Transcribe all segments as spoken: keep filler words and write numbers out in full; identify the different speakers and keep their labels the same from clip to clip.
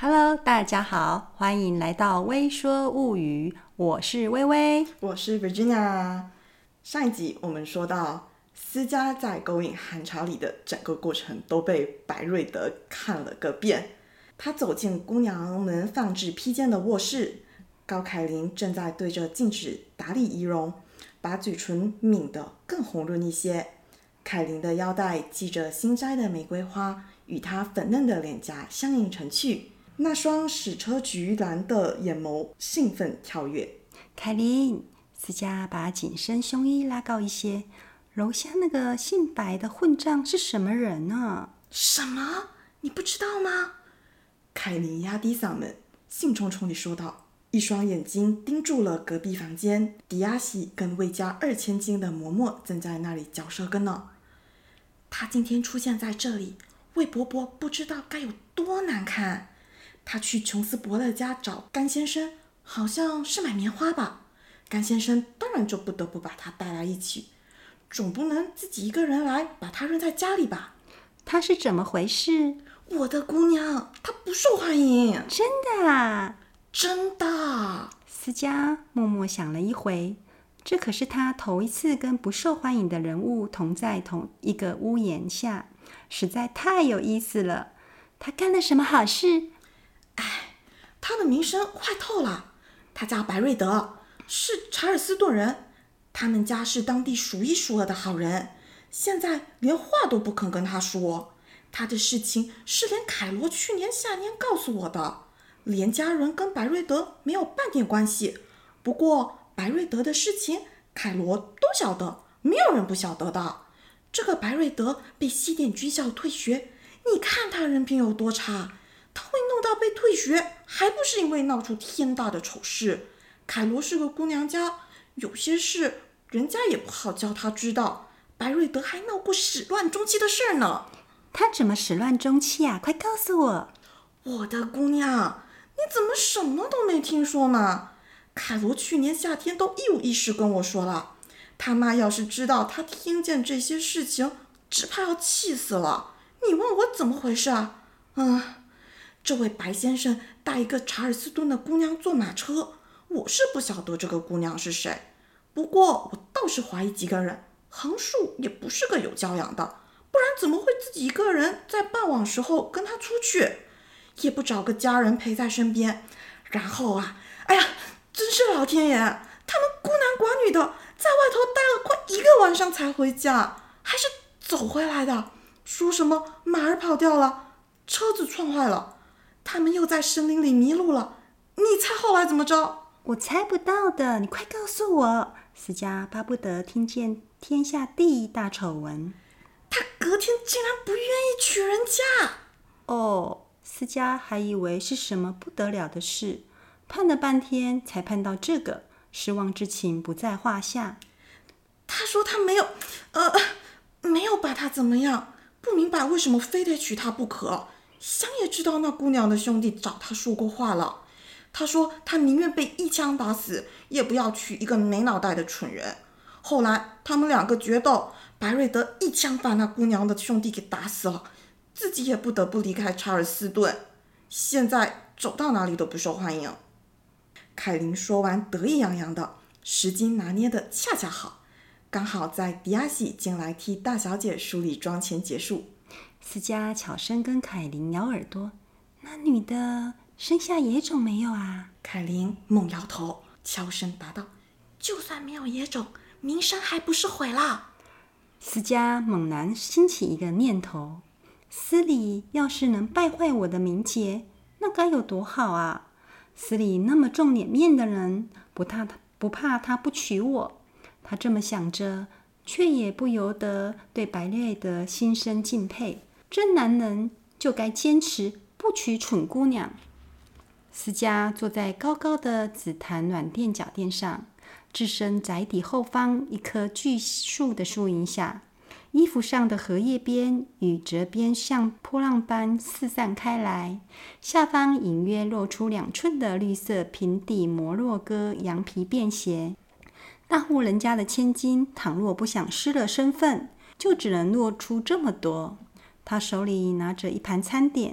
Speaker 1: Hello， 大家好，欢迎来到微说物语，我是微微，
Speaker 2: 我是 Virginia。上一集我们说到，思嘉在勾引韩朝里的整个过程都被白瑞德看了个遍。他走进姑娘们放置披肩的卧室，高凯琳正在对着镜子打理仪容，把嘴唇抿得更红润一些。凯琳的腰带系着新摘的玫瑰花，与她粉嫩的脸颊相映成趣。那双矢车菊蓝的眼眸兴奋跳跃。
Speaker 1: 凯琳，思嘉把紧身胸衣拉高一些。楼下那个姓白的混账是什么人呢？
Speaker 2: 什么？你不知道吗？凯琳压低嗓门，兴冲冲地说道，一双眼睛盯住了隔壁房间。迪亚西跟未加二千斤的嬷嬷正在那里嚼舌根呢。他今天出现在这里，魏伯伯不知道该有多难看。他去琼斯伯勒家找甘先生，好像是买棉花吧。甘先生当然就不得不把他带来一起，总不能自己一个人来把他扔在家里吧。
Speaker 1: 他是怎么回事？
Speaker 2: 我的姑娘，她不受欢迎。
Speaker 1: 真的啊？
Speaker 2: 真的。
Speaker 1: 思嘉默默想了一回，这可是他头一次跟不受欢迎的人物同在同一个屋檐下，实在太有意思了。他干了什么好事？
Speaker 2: 哎，他的名声坏透了。他叫白瑞德，是查尔斯顿人，他们家是当地数一数二的好人，现在连话都不肯跟他说。他的事情是连凯罗去年夏天告诉我的，连家人跟白瑞德没有半点关系。不过白瑞德的事情凯罗都晓得，没有人不晓得的。这个白瑞德被西点军校退学，你看他人品有多差，他会弄到被退学，还不是因为闹出天大的丑事。凯罗是个姑娘家，有些事人家也不好叫他知道。白瑞德还闹过始乱终弃的事呢。
Speaker 1: 他怎么始乱终弃啊？快告诉我。
Speaker 2: 我的姑娘，你怎么什么都没听说呢？凯罗去年夏天都一五一十跟我说了，他妈要是知道他听见这些事情，只怕要气死了。你问我怎么回事啊？嗯，这位白先生带一个查尔斯顿的姑娘坐马车，我是不晓得这个姑娘是谁，不过我倒是怀疑几个人，横竖也不是个有教养的，不然怎么会自己一个人在傍晚时候跟他出去，也不找个家人陪在身边。然后啊，哎呀，真是老天爷，他们孤男寡女的在外头待了快一个晚上才回家，还是走回来的，说什么马儿跑掉了，车子撞坏了，他们又在森林里迷路了。你猜后来怎么着？
Speaker 1: 我猜不到的，你快告诉我。思嘉巴不得听见天下第一大丑闻。
Speaker 2: 他隔天竟然不愿意娶人家。
Speaker 1: 哦，思嘉还以为是什么不得了的事，盼了半天才盼到这个，失望之情不在话下。
Speaker 2: 他说他没有呃，没有把他怎么样，不明白为什么非得娶她不可，想也知道那姑娘的兄弟找他说过话了。他说他宁愿被一枪打死，也不要娶一个没脑袋的蠢人。后来他们两个决斗，白瑞德一枪把那姑娘的兄弟给打死了，自己也不得不离开查尔斯顿，现在走到哪里都不受欢迎。凯琳说完得意洋洋的，时机拿捏的恰恰好，刚好在迪亚西进来替大小姐梳理妆前结束。
Speaker 1: 思嘉悄声跟凯琳咬耳朵，那女的生下野种没有啊？
Speaker 2: 凯琳猛摇头，悄声答道，就算没有野种，名声还不是毁了。
Speaker 1: 思嘉猛然兴起一个念头，司礼要是能败坏我的名节，那该有多好啊！司礼那么重脸面的人，不怕他不怕他不娶我。他这么想着，却也不由得对白瑞德心生敬佩。真男人就该坚持不娶蠢姑娘。思嘉坐在高高的紫檀软垫脚垫上，置身宅邸后方一棵巨树的树荫下，衣服上的荷叶边与折边像波浪般四散开来，下方隐约露出两寸的绿色平底摩洛哥羊皮便鞋。大户人家的千金，倘若不想失了身份，就只能露出这么多。他手里拿着一盘餐点，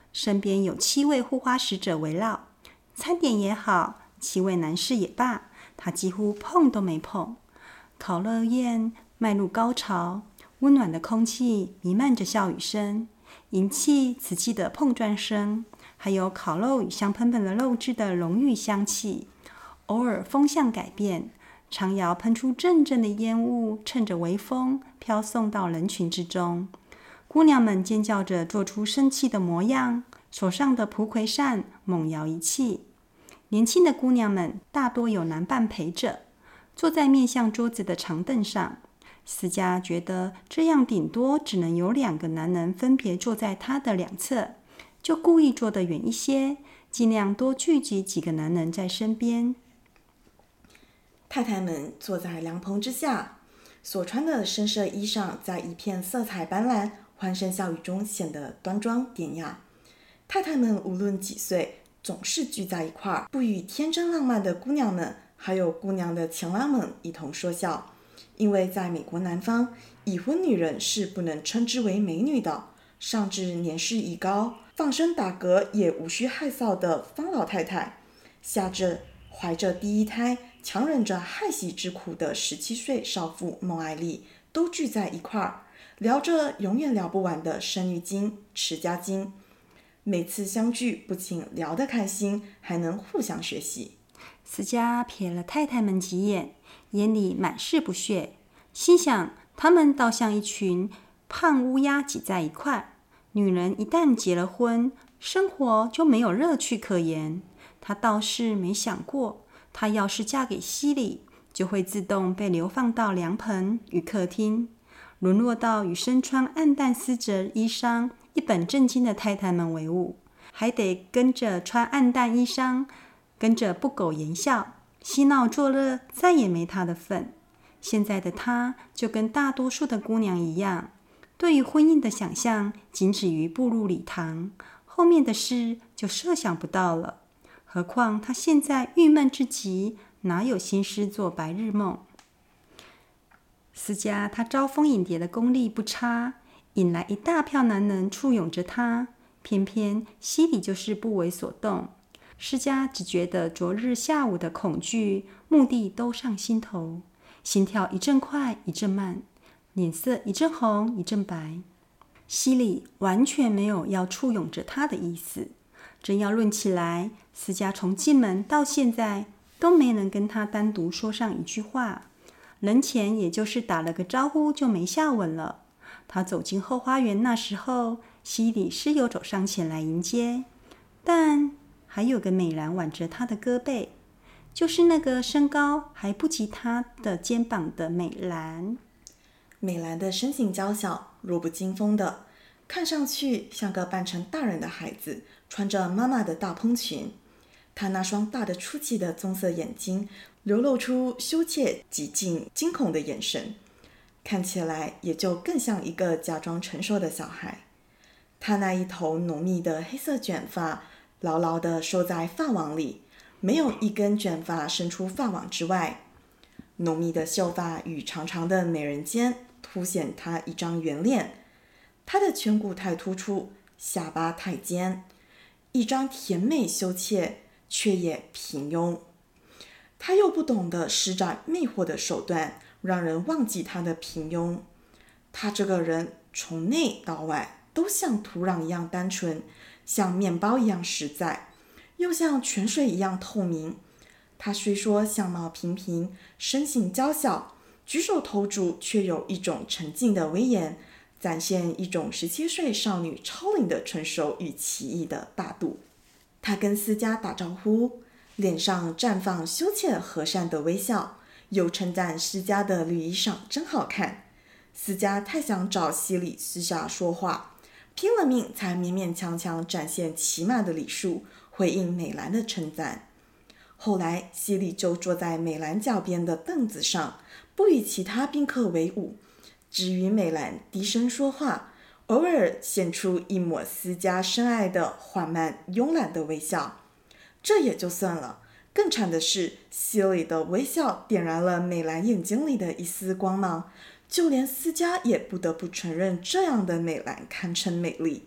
Speaker 1: 身边有七位护花使者围绕，餐点也好，七位男士也罢，他几乎碰都没碰。烤肉宴迈入高潮，温暖的空气弥漫着笑语声，银器、瓷器的碰撞声，还有烤肉与香喷喷的肉汁的浓郁香气。偶尔风向改变，长窑喷出阵阵的烟雾，趁着微风飘送到人群之中。姑娘们尖叫着做出生气的模样，手上的蒲葵扇猛摇一气。年轻的姑娘们大多有男伴陪着，坐在面向桌子的长凳上。思嘉觉得这样顶多只能有两个男人分别坐在她的两侧，就故意坐得远一些，尽量多聚集几个男人在身边。
Speaker 2: 太太们坐在凉棚之下，所穿的深色衣裳在一片色彩斑斓、欢声笑语中显得端庄典雅。太太们无论几岁，总是聚在一块儿，不与天真浪漫的姑娘们还有姑娘的情郎们一同说笑。因为在美国南方，已婚女人是不能称之为美女的，上至年事已高、放声打嗝也无需害臊的方老太太，下至怀着第一胎、强忍着害喜之苦的十七岁少妇孟爱丽，都聚在一块儿，聊着永远聊不完的生育经、持家经。每次相聚，不仅聊得开心，还能互相学习。
Speaker 1: 思嘉瞥了太太们几眼，眼里满是不屑，心想她们倒像一群胖乌鸦挤在一块。女人一旦结了婚，生活就没有乐趣可言。她倒是没想过，她要是嫁给西里，就会自动被流放到凉棚与客厅，沦落到与身穿暗淡丝质衣裳、一本正经的太太们为伍，还得跟着穿暗淡衣裳，跟着不苟言笑，嬉闹作乐，再也没她的份。现在的她就跟大多数的姑娘一样，对于婚姻的想象仅止于步入礼堂，后面的事就设想不到了。何况她现在郁闷之极，哪有心思做白日梦？思嘉她招蜂引蝶的功力不差，引来一大票男人簇拥着她，偏偏西里就是不为所动。思嘉只觉得昨日下午的恐惧、目的都上心头，心跳一阵快一阵慢，脸色一阵红一阵白。西里完全没有要簇拥着他的意思。真要论起来，思嘉从进门到现在都没能跟他单独说上一句话，人前也就是打了个招呼就没下文了。他走进后花园那时候，西里是有走上前来迎接，但还有个美兰挽着他的胳膊，就是那个身高还不及他的肩膀的美兰。
Speaker 2: 美兰的身形娇小，弱不禁风的，看上去像个扮成大人的孩子，穿着妈妈的大蓬裙。她那双大的出奇的棕色眼睛，流露出羞怯、极尽惊恐的眼神，看起来也就更像一个假装成熟的小孩。她那一头浓密的黑色卷发牢牢地收在发网里，没有一根卷发伸出发网之外。浓密的秀发与长长的美人尖凸显她一张圆脸，她的颧骨太突出，下巴太尖，一张甜美羞怯却也平庸。她又不懂得施展魅惑的手段，让人忘记她的平庸。她这个人从内到外都像土壤一样单纯，像面包一样实在，又像泉水一样透明。她虽说相貌平平，身形娇小，举手投足却有一种沉静的威严，展现一种十七岁少女超龄的成熟与奇异的大度。她跟思嘉打招呼，脸上绽放羞怯和善的微笑，又称赞思嘉的绿衣裳真好看。思嘉太想找西里私下说话，拼了命才勉勉强强展现起码的礼数，回应美兰的称赞。后来西里就坐在美兰脚边的凳子上，不与其他宾客为伍，只与美兰低声说话，偶尔现出一抹思嘉深爱的缓慢慵懒的微笑。这也就算了，更惨的是西里的微笑点燃了美兰眼睛里的一丝光芒，就连思嘉也不得不承认这样的美兰堪称美丽。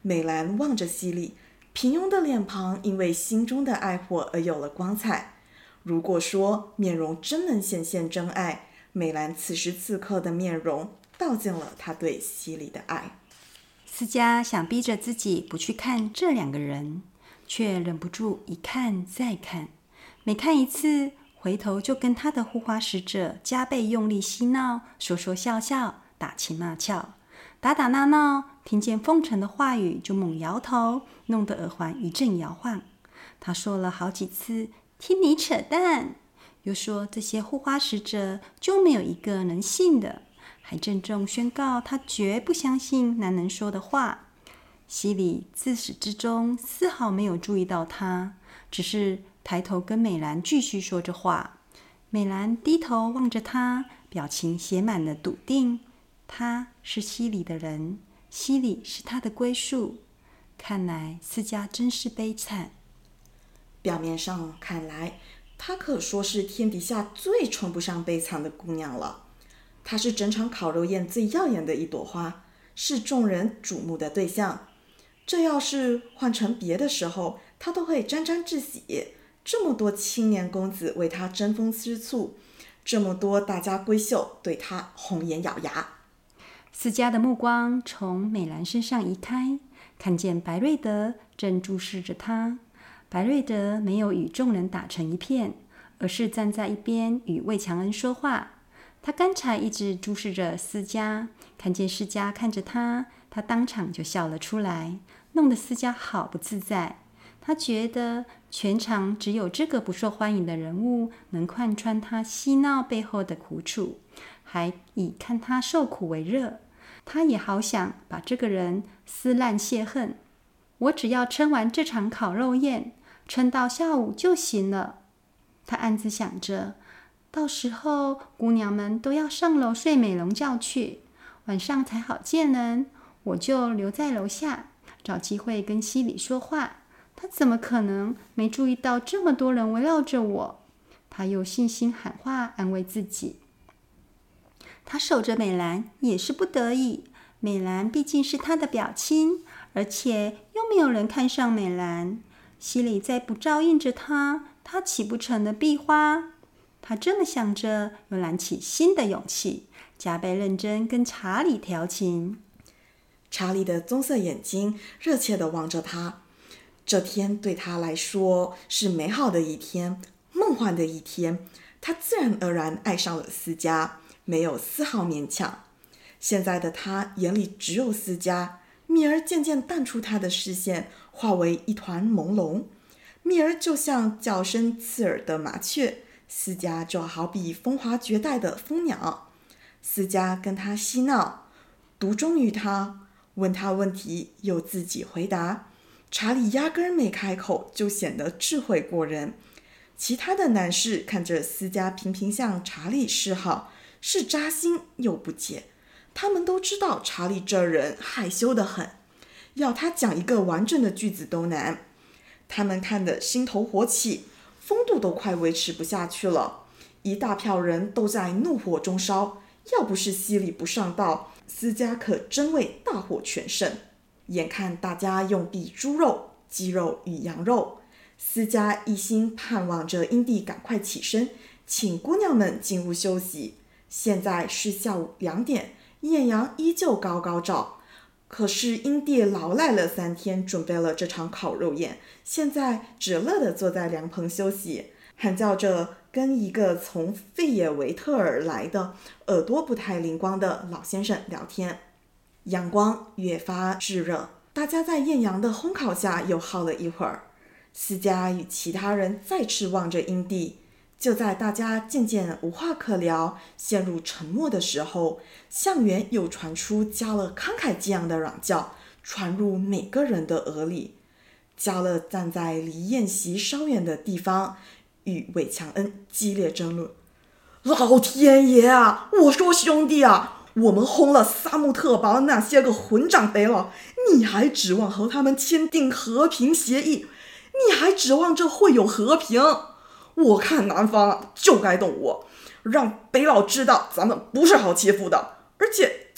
Speaker 2: 美兰望着西里，平庸的脸庞因为心中的爱火而有了光彩。如果说面容真能显现真爱，美兰此时此刻的面容道尽了她对西里的爱。
Speaker 1: 思嘉想逼着自己不去看这两个人，却忍不住一看再看，每看一次，回头就跟他的护花使者加倍用力嬉闹，说说笑笑，打情骂俏，打打闹闹，听见奉承的话语就猛摇头，弄得耳环一阵摇晃。他说了好几次听你扯淡，又说这些护花使者就没有一个能信的，还郑重宣告他绝不相信男人说的话。西里自始至终丝毫没有注意到他，只是抬头跟美兰继续说着话。美兰低头望着他，表情写满了笃定。他是西里的人，西里是他的归宿。看来思嘉真是悲惨。
Speaker 2: 表面上看来，她可说是天底下最称不上悲惨的姑娘了。她是整场烤肉宴最耀眼的一朵花，是众人瞩目的对象。这要是换成别的时候，她都会沾沾自喜。这么多青年公子为她争风吃醋，这么多大家闺秀对她红颜咬牙。
Speaker 1: 思嘉的目光从美兰身上移开，看见白瑞德正注视着她。白瑞德没有与众人打成一片，而是站在一边与魏强恩说话。他刚才一直注视着思嘉，看见思嘉看着他，他当场就笑了出来，弄得思嘉好不自在。他觉得全场只有这个不受欢迎的人物能看穿他嬉闹背后的苦楚，还以看他受苦为乐。他也好想把这个人撕烂泄恨。我只要撑完这场烤肉宴，撑到下午就行了。他暗自想着，到时候姑娘们都要上楼睡美容觉去，晚上才好见人，我就留在楼下，找机会跟西里说话。他怎么可能没注意到这么多人围绕着我？他用信心喊话安慰自己。他守着美兰也是不得已，美兰毕竟是他的表亲，而且又没有人看上美兰。西里再不照应着他，他岂不成了壁花？他这么想着，又燃起新的勇气，加倍认真跟查理调情。
Speaker 2: 查理的棕色眼睛热切地望着他。这天对他来说是美好的一天，梦幻的一天。他自然而然爱上了思嘉，没有丝毫勉强。现在的他眼里只有思嘉，蜜儿渐渐淡出他的视线，化为一团朦胧。蜜儿就像叫声刺耳的麻雀，思嘉就好比风华绝代的蜂鸟。思嘉跟他嬉闹，独钟于他，问他问题又自己回答。查理压根儿没开口，就显得智慧过人。其他的男士看着思嘉频频向查理示好，是扎心又不解。他们都知道查理这人害羞得很，要他讲一个完整的句子都难。他们看得心头火起，风度都快维持不下去了。一大票人都在怒火中烧，要不是西里不上道，思嘉可真为大获全胜。眼看大家用比猪肉、鸡肉与羊肉，思嘉一心盼望着英帝赶快起身，请姑娘们进屋休息。现在是下午两点，艳阳依旧高高照。可是英帝劳赖了三天，准备了这场烤肉宴，现在只乐地坐在凉棚休息，喊叫着跟一个从费耶维特尔来的耳朵不太灵光的老先生聊天。阳光越发炙热，大家在艳阳的烘烤下又耗了一会儿。思嘉与其他人再次望着英帝，就在大家渐渐无话可聊，陷入沉默的时候，巷园又传出加勒慷慨激昂的嚷叫，传入每个人的耳里。加勒站在离宴席稍远的地方，与韦强恩激烈争论。老天爷啊！我说兄弟啊！我们轰了萨穆特堡那些个混账北佬，你还指望和他们签订和平协议？你还指望这会有和平？我看南方就该动武，让北佬知道咱们不是好欺负的，而且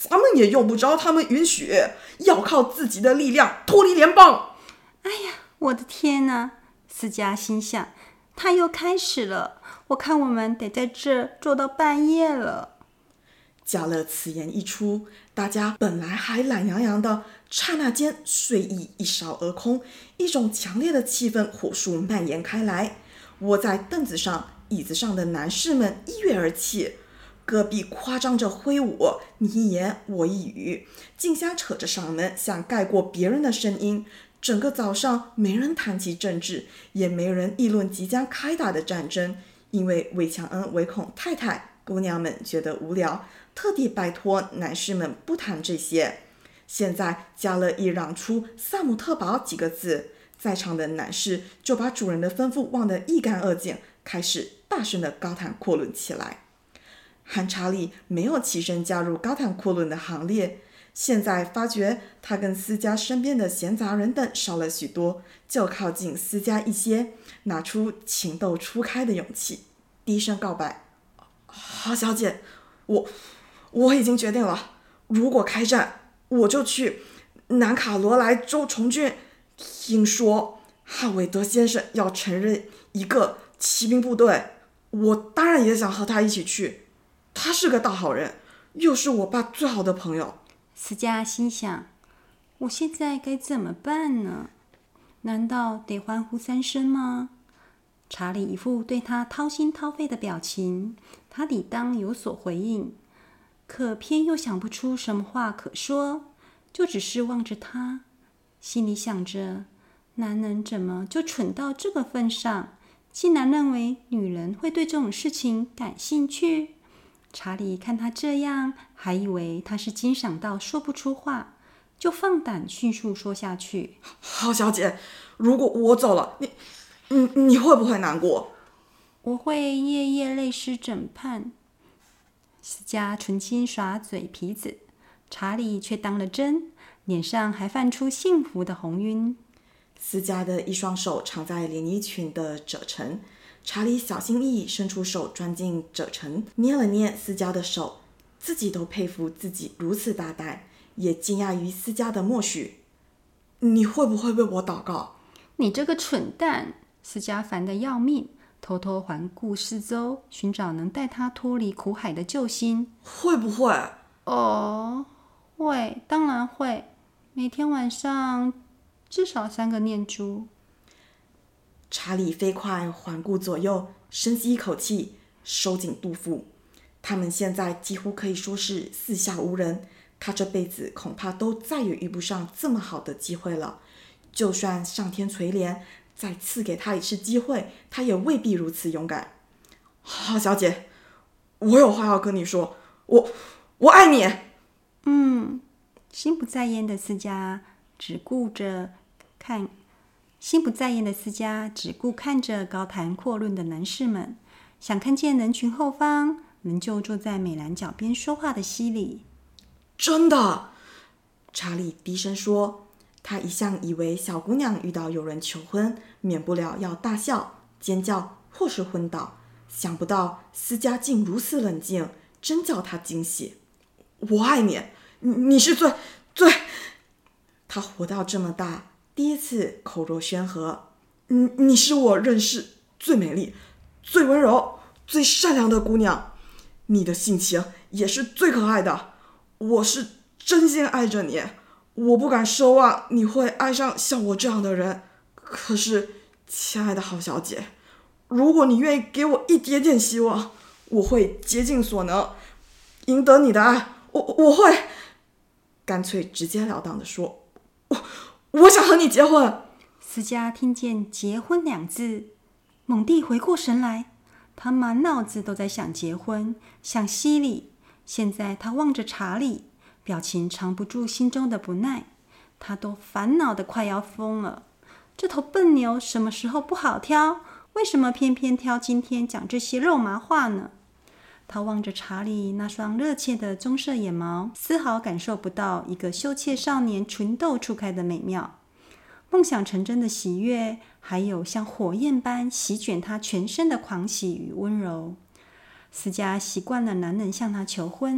Speaker 2: 咱们也用不着他们允许，要靠自己的力量脱离联邦。
Speaker 1: 哎呀，我的天哪！思嘉心想，他又开始了，我看我们得在这坐到半夜了。
Speaker 2: 加勒此言一出，大家本来还懒洋洋的，刹那间睡意一扫而空，一种强烈的气氛火速蔓延开来。窝在凳子上、椅子上的男士们一跃而起，隔壁夸张着挥舞，你一言我一语，竞相扯着嗓门，想盖过别人的声音。整个早上没人谈起政治，也没人议论即将开打的战争，因为韦强恩唯恐太太姑娘们觉得无聊，特地拜托男士们不谈这些。现在加勒一嚷出萨姆特堡几个字，在场的男士就把主人的吩咐忘得一干二净，开始大声的高谈阔论起来。汉查理没有起身加入高谈阔论的行列，现在发觉他跟思嘉身边的闲杂人等少了许多，就靠近思嘉一些，拿出情窦初开的勇气，低声告白：好小姐，我我已经决定了，如果开战，我就去南卡罗来州从军。听说哈韦德先生要承认一个骑兵部队，我当然也想和他一起去。他是个大好人，又是我爸最好的朋友。
Speaker 1: 思嘉心想，我现在该怎么办呢？难道得欢呼三声吗？查理一副对他掏心掏肺的表情，他理当有所回应，可偏又想不出什么话可说，就只是望着他，心里想着，男人怎么就蠢到这个份上，竟然认为女人会对这种事情感兴趣？查理看他这样，还以为他是惊悚到说不出话，就放胆迅速说下去：
Speaker 2: 好小姐，如果我走了，你你你会不会难过？
Speaker 1: 我会夜夜泪湿枕畔。思嘉存心耍嘴皮子，查理却当了真，脸上还泛出幸福的红晕。
Speaker 2: 思嘉的一双手藏在连衣裙的褶层，查理小心翼翼伸出手钻进褶层，捏了捏思嘉的手，自己都佩服自己如此大胆，也惊讶于思嘉的默许。你会不会为我祷告？
Speaker 1: 你这个蠢蛋！思嘉烦得要命，偷偷环顾四周，寻找能带他脱离苦海的救星。
Speaker 2: 会不会？
Speaker 1: 哦，会，当然会。每天晚上至少三个念珠。
Speaker 2: 查理飞快环顾左右，深吸一口气，收紧肚腹。他们现在几乎可以说是四下无人，他这辈子恐怕都再也遇不上这么好的机会了。就算上天垂怜，再赐给他一次机会，他也未必如此勇敢。好小姐，我有话要跟你说，我我爱你。
Speaker 1: 嗯，心不在焉的思嘉只顾着看，心不在焉的思嘉只顾看着高谈阔论的男士们，想看见人群后方仍旧坐在美兰脚边说话的西里。
Speaker 2: 真的，查理低声说。他一向以为小姑娘遇到有人求婚，免不了要大笑、尖叫或是昏倒，想不到思嘉竟如此冷静，真叫他惊喜。我爱你，你是最最……他活到这么大，第一次口若悬河。你你是我认识最美丽、最温柔、最善良的姑娘，你的性情也是最可爱的。我是真心爱着你。我不敢奢望你会爱上像我这样的人，可是，亲爱的好小姐，如果你愿意给我一点点希望，我会竭尽所能赢得你的爱。我我会干脆直截了当的说，我我想和你结婚。
Speaker 1: 思嘉听见结婚两字，猛地回过神来，他满脑子都在想结婚，想西里。现在他望着查理，表情藏不住心中的不耐，他都烦恼得快要疯了。这头笨牛什么时候不好挑？为什么偏偏挑今天讲这些肉麻话呢？他望着查理那双热切的棕色眼眸，丝毫感受不到一个羞怯少年唇斗初开的美妙。梦想成真的喜悦，还有像火焰般席卷他全身的狂喜与温柔。思嘉习惯了男人向他求婚，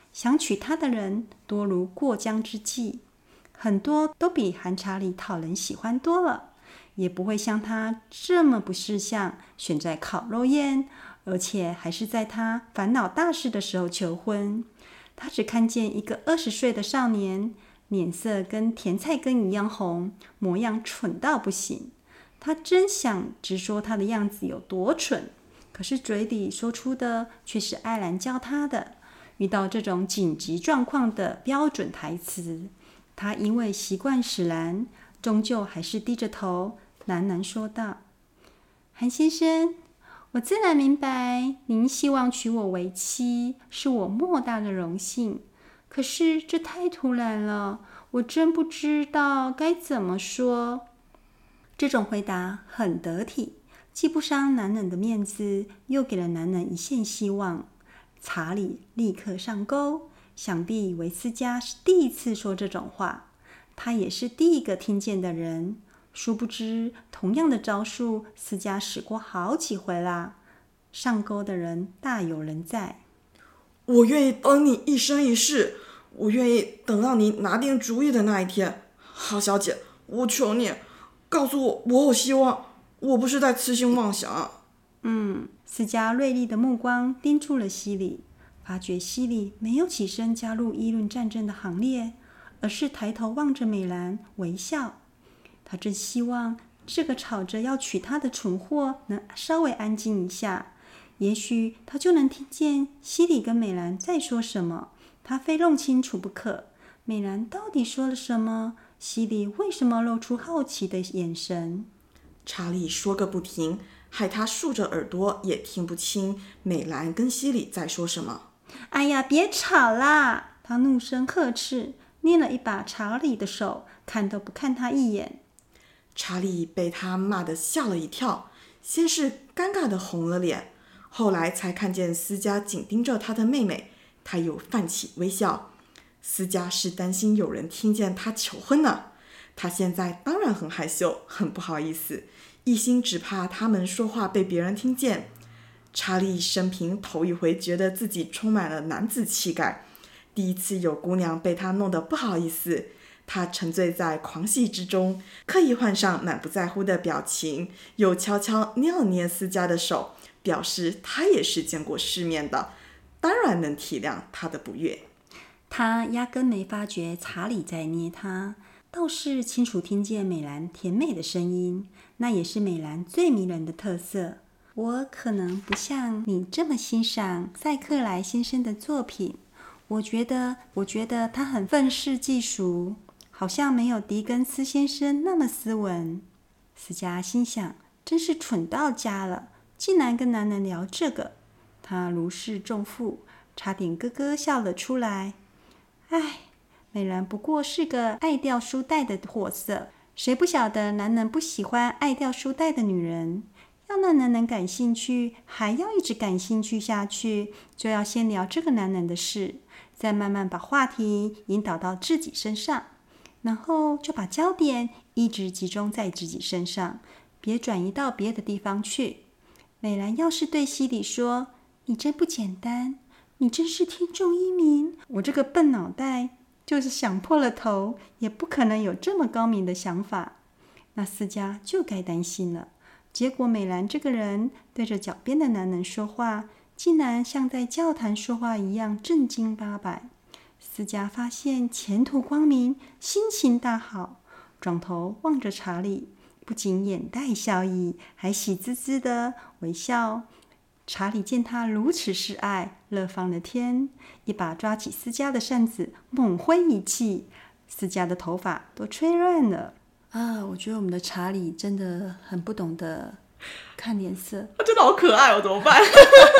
Speaker 1: 想娶她的人多如过江之鲫，很多都比韩查理讨人喜欢多了，也不会像他这么不识相，选在烤肉宴，而且还是在他烦恼大事的时候求婚。他只看见一个二十岁的少年，脸色跟甜菜根一样红，模样蠢到不行。他真想直说他的样子有多蠢，可是嘴里说出的却是艾兰教他的。遇到这种紧急状况的标准台词，他因为习惯使然，终究还是低着头喃喃说道：“韩先生，我自然明白您希望娶我为妻，是我莫大的荣幸。可是这太突然了，我真不知道该怎么说。”这种回答很得体，既不伤男人的面子，又给了男人一线希望。查理立刻上钩，想必维斯加是第一次说这种话，他也是第一个听见的人。殊不知，同样的招数，斯嘉使过好几回啦。上钩的人大有人在。
Speaker 2: 我愿意等你一生一世，我愿意等到你拿定主意的那一天。好小姐，我求你，告诉我，我有希望，我不是在痴心妄想。
Speaker 1: 嗯，斯嘉锐利的目光盯住了西里，发觉西里没有起身加入议论战争的行列，而是抬头望着美兰微笑。他真希望这个吵着要娶她的蠢货能稍微安静一下，也许他就能听见西里跟美兰在说什么，他非弄清楚不可。美兰到底说了什么？西里为什么露出好奇的眼神？
Speaker 2: 查理说个不停，害他竖着耳朵也听不清美兰跟西里在说什么。
Speaker 1: 哎呀，别吵啦！他怒声呵斥，捏了一把查理的手，看都不看他一眼。
Speaker 2: 查理被他骂得吓了一跳，先是尴尬地红了脸，后来才看见斯嘉紧盯着他的妹妹，他又泛起微笑。斯嘉是担心有人听见他求婚呢，他现在当然很害羞，很不好意思，一心只怕他们说话被别人听见。查理生平头一回觉得自己充满了男子气概，第一次有姑娘被他弄得不好意思，他沉醉在狂喜之中，刻意换上满不在乎的表情，又悄悄捏了捏斯嘉的手，表示他也是见过世面的，当然能体谅他的不悦。
Speaker 1: 他压根没发觉查理在捏他，倒是清楚听见美兰甜美的声音，那也是美兰最迷人的特色。我可能不像你这么欣赏塞克莱先生的作品，我觉得我觉得他很愤世嫉俗，好像没有狄更斯先生那么斯文。斯嘉心想，真是蠢到家了，竟然跟男人聊这个。他如释重负，差点咯咯笑了出来。唉，美兰不过是个爱掉书袋的货色，谁不晓得男人不喜欢爱掉书袋的女人？要那男人感兴趣，还要一直感兴趣下去，就要先聊这个男人的事，再慢慢把话题引导到自己身上，然后就把焦点一直集中在自己身上，别转移到别的地方去。美兰要是对西里说：“你真不简单，你真是天纵英明，我这个笨脑袋就是想破了头，也不可能有这么高明的想法。”那斯嘉就该担心了。结果美兰这个人对着脚边的男人说话，竟然像在教堂说话一样正经八百。斯嘉发现前途光明，心情大好，转头望着查理，不仅眼带笑意，还喜滋滋的微笑。查理见他如此示爱，乐翻了天，一把抓起斯嘉的扇子，猛挥一气，斯嘉的头发都吹乱了。啊，我觉得我们的查理真的很不懂得看脸色。
Speaker 2: 他真的好可爱哦，怎么办？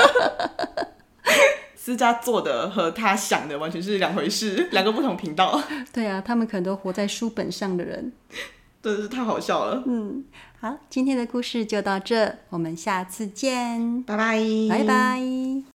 Speaker 2: 斯嘉做的和他想的完全是两回事，两个不同频道。
Speaker 1: 对啊，他们可能都活在书本上的人。
Speaker 2: 真的是太好笑了。
Speaker 1: 嗯，好，今天的故事就到这，我们下次见，
Speaker 2: 拜拜，
Speaker 1: 拜拜。